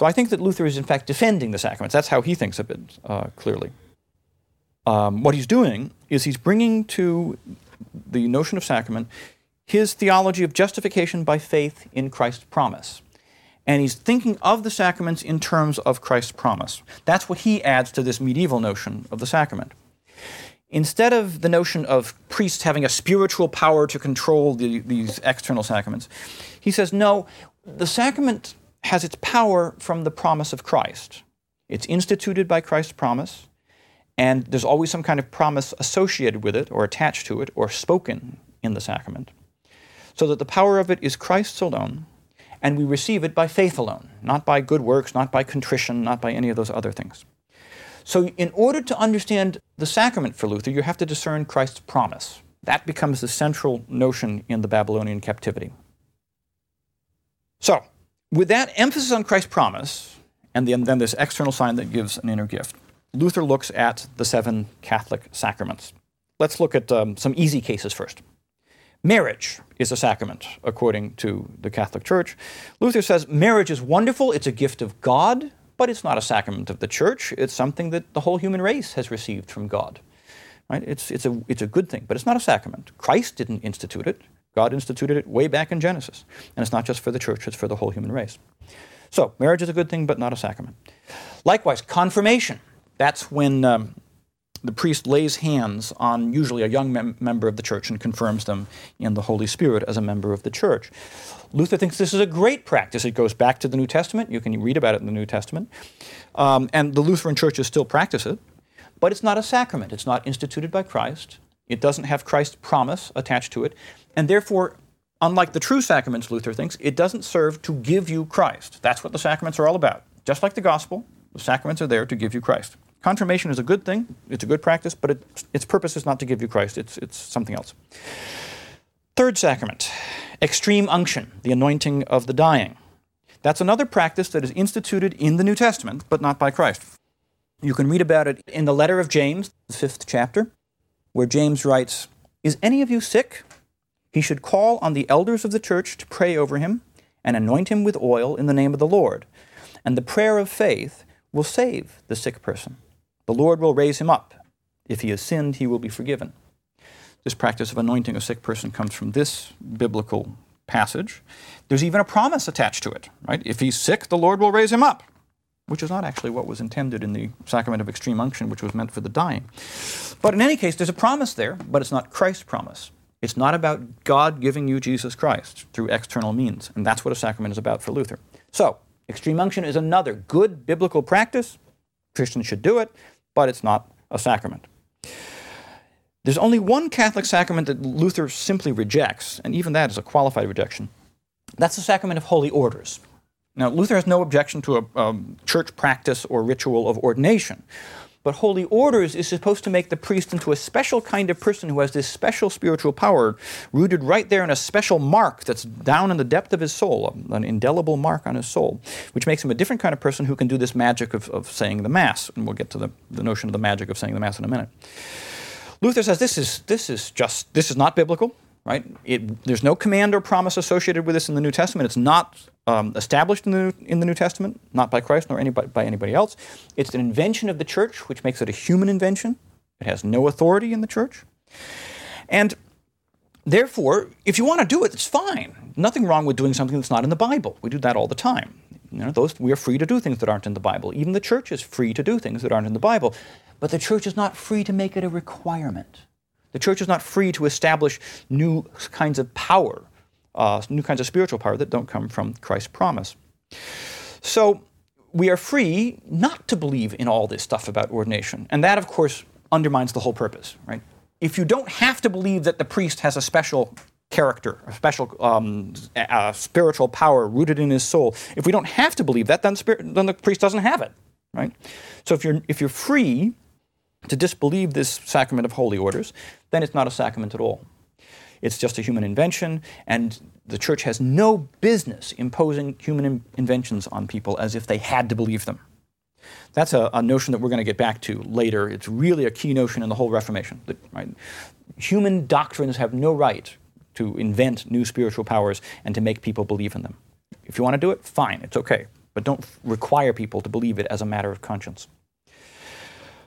So I think that Luther is in fact defending the sacraments. That's how he thinks of it clearly. What he's doing is he's bringing to the notion of sacrament his theology of justification by faith in Christ's promise. And he's thinking of the sacraments in terms of Christ's promise. That's what he adds to this medieval notion of the sacrament. Instead of the notion of priests having a spiritual power to control these external sacraments, he says, no, the sacrament has its power from the promise of Christ. It's instituted by Christ's promise, and there's always some kind of promise associated with it, or attached to it, or spoken in the sacrament, so that the power of it is Christ's alone, and we receive it by faith alone, not by good works, not by contrition, not by any of those other things. So in order to understand the sacrament for Luther, you have to discern Christ's promise. That becomes the central notion in the Babylonian captivity. So, with that emphasis on Christ's promise, and then this external sign that gives an inner gift, Luther looks at the 7 Catholic sacraments. Let's look at some easy cases first. Marriage is a sacrament, according to the Catholic Church. Luther says marriage is wonderful, it's a gift of God, but it's not a sacrament of the Church. It's something that the whole human race has received from God. Right? It's a good thing, but it's not a sacrament. Christ didn't institute it. God instituted it way back in Genesis. And it's not just for the Church, it's for the whole human race. So, marriage is a good thing, but not a sacrament. Likewise, confirmation. That's when the priest lays hands on usually a young member of the church and confirms them in the Holy Spirit as a member of the church. Luther thinks this is a great practice. It goes back to the New Testament. You can read about it in the New Testament. And the Lutheran churches still practice it. But it's not a sacrament. It's not instituted by Christ. It doesn't have Christ's promise attached to it. And therefore, unlike the true sacraments, Luther thinks, it doesn't serve to give you Christ. That's what the sacraments are all about. Just like the gospel, the sacraments are there to give you Christ. Confirmation is a good thing, it's a good practice, but its purpose is not to give you Christ, it's something else. Third sacrament, extreme unction, the anointing of the dying. That's another practice that is instituted in the New Testament, but not by Christ. You can read about it in the letter of James, the 5th chapter, where James writes, "Is any of you sick? He should call on the elders of the church to pray over him and anoint him with oil in the name of the Lord. And the prayer of faith will save the sick person. The Lord will raise him up. If he has sinned, he will be forgiven." This practice of anointing a sick person comes from this biblical passage. There's even a promise attached to it, right? If he's sick, the Lord will raise him up, which is not actually what was intended in the sacrament of extreme unction, which was meant for the dying. But in any case, there's a promise there, but it's not Christ's promise. It's not about God giving you Jesus Christ through external means, and that's what a sacrament is about for Luther. So, extreme unction is another good biblical practice. Christians should do it, but it's not a sacrament. There's only one Catholic sacrament that Luther simply rejects, and even that is a qualified rejection. That's the sacrament of holy orders. Now, Luther has no objection to a church practice or ritual of ordination, but holy orders is supposed to make the priest into a special kind of person who has this special spiritual power rooted right there in a special mark that's down in the depth of his soul, an indelible mark on his soul, which makes him a different kind of person who can do this magic of saying the Mass. And we'll get to the notion of the magic of saying the Mass in a minute. Luther says this is not biblical, right? There's no command or promise associated with this in the New Testament. It's not established in the New Testament, not by Christ nor by anybody else. It's an invention of the church, which makes it a human invention. It has no authority in the church. And therefore, if you want to do it, it's fine. Nothing wrong with doing something that's not in the Bible. We do that all the time. We are free to do things that aren't in the Bible. Even the church is free to do things that aren't in the Bible. But the church is not free to make it a requirement. The church is not free to establish new kinds of power, new kinds of spiritual power that don't come from Christ's promise. So we are free not to believe in all this stuff about ordination. And that, of course, undermines the whole purpose, right? If you don't have to believe that the priest has a special character, a special spiritual power rooted in his soul, if we don't have to believe that, then the priest doesn't have it, right? So if you're free to disbelieve this sacrament of holy orders, then it's not a sacrament at all. It's just a human invention, and the church has no business imposing human inventions on people as if they had to believe them. That's a notion that we're going to get back to later. It's really a key notion in the whole Reformation. Right? Human doctrines have no right to invent new spiritual powers and to make people believe in them. If you want to do it, fine, it's okay. but don't require people to believe it as a matter of conscience.